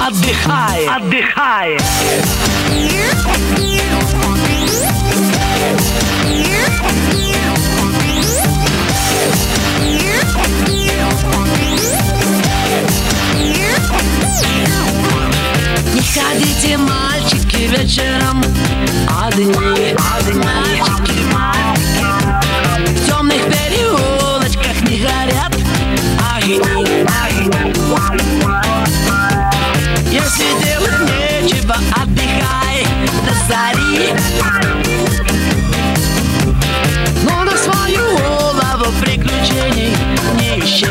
отдыхает, отдыхает. Не ходите, мальчики, вечером одни, мальчики, в темных переулочках не горят огни. Если делать нечего, отдыхай до зари. Но на свою голову приключений не ищи.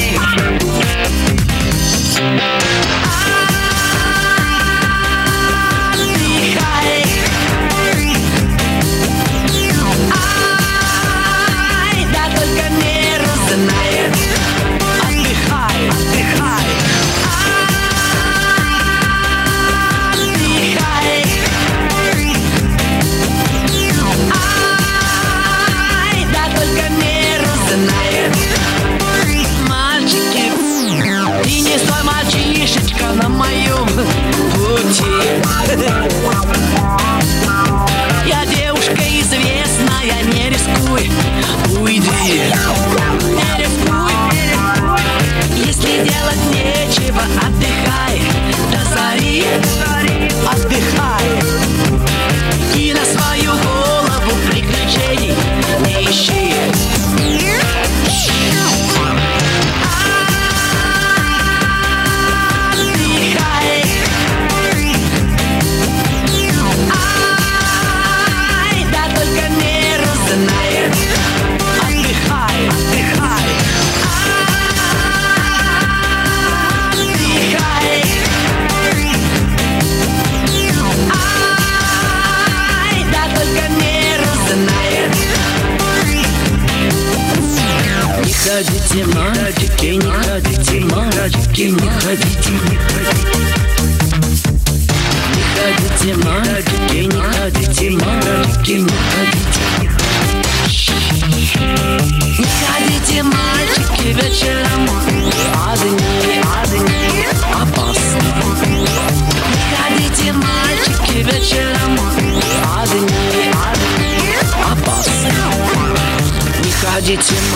На моем пути я девушка известная, не рискуй, уйди. Не рискуй, если делать нечего, отдыхай до зари. Отдыхай и на свою голову приключений не ищи. Не ходите, мальчики, не ходите, мальчики, не ходите, не ходите. Не ходите, мальчики, не ходите, мальчики, не ходите. Не ходите, мальчики, вечером одни, опасно. Не ходите, мальчики, вечером одни, опасно. Не ходите,